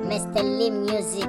Mr. Lee Music.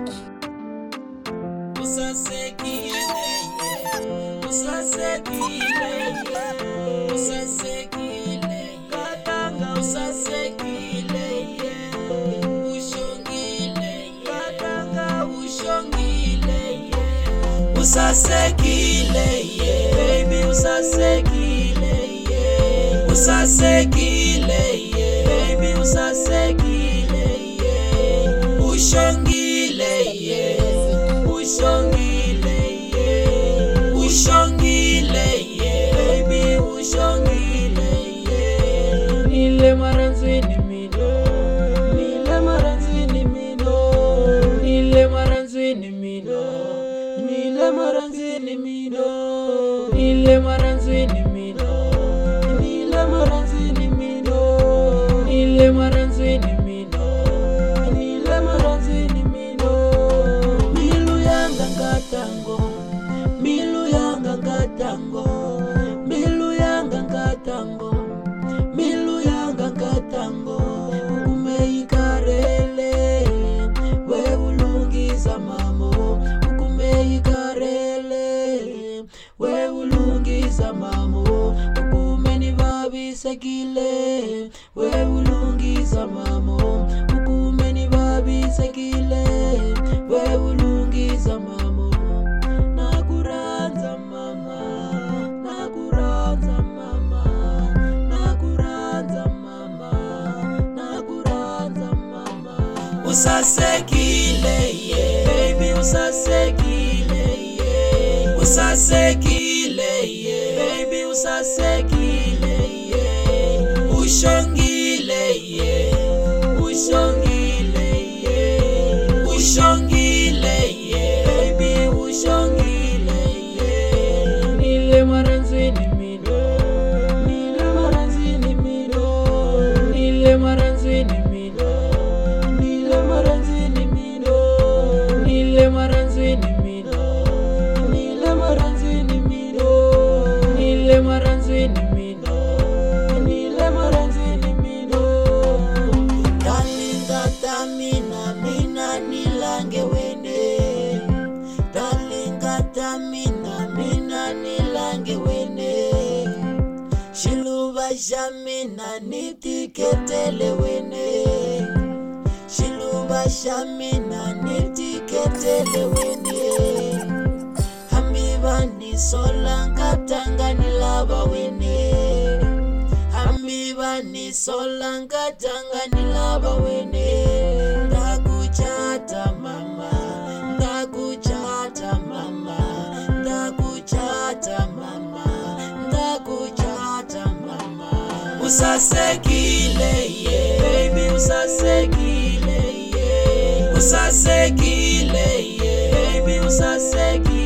Usasekile, yeah, baby, usasekile, yeah. Usasekile, yeah, baby, usasekile, yeah. Ushongile, yeah, ushongile, yeah. Ushongile, yeah, baby, ushongile, yeah. Nile maranzini mino, nile maranzini mino, nile maranzini mino. Nile maranzini mino, nile maranzini mino, nile maranzini mino, nile maranzini mino, nile maranzini mino. Milu yanga ngatango, milu yanga ngatango, milu yanga ngatango, milu yanga ngatango. Umeikarele, we ulungiza mamo. We ulungiza mamo, ukumeni babisekile. We ulungiza mamo, ukumeni babisekile. We ulungiza mamo, nakuranza mama, nakuranza mama, nakuranza mama, nakuranza mama. Usasekile, yeah, baby, usasekile. Usasekile, yeah, baby, usasekile, yeah. Ushongile, yeah, ushongile, yeah. Ushongile, yeah, baby, ushongile, yeah. Nile maranzini mino, nile maranzini mino, nile maranzini mino, nile maranzini mino, nile maranzini mino. Maranzini mino, nile maranzini mino. Dalinga tamina, mina nilange wene. Dalinga tamina, mina nilange wene. Shiluba shamina, nitiketele wene. Shiluba shamina, nitiketele wene. Ni solanga tanga nilaba wene. Amiba ni solanga tanga nilaba wene. Ndakuchata mama, ndakuchata mama, ndakuchata mama, ndakuchata mama. Usasekile, yeah, baby, usasekile, yeah. Usasekile, yeah, baby, usasekile.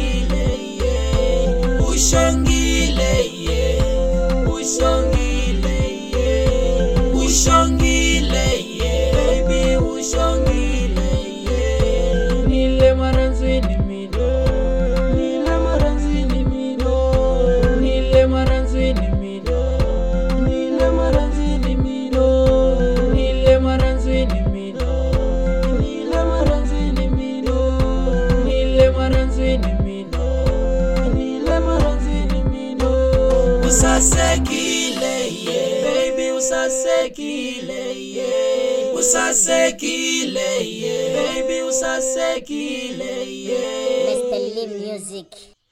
Ushongile, yeah, ushongile, yeah. Ushongile, yeah, baby, ushongile, yeah. Nile maranzini mino, nile maranzini mino, nile maranzini mino, nile maranzini mino, nile maranzini mino, nile maranzini mino, nile maranzini mino. Usasekile, yeah, baby, usasekile, yeah. Usasekile, yeah, baby, usasekile, yeah. Mr. Lee Music.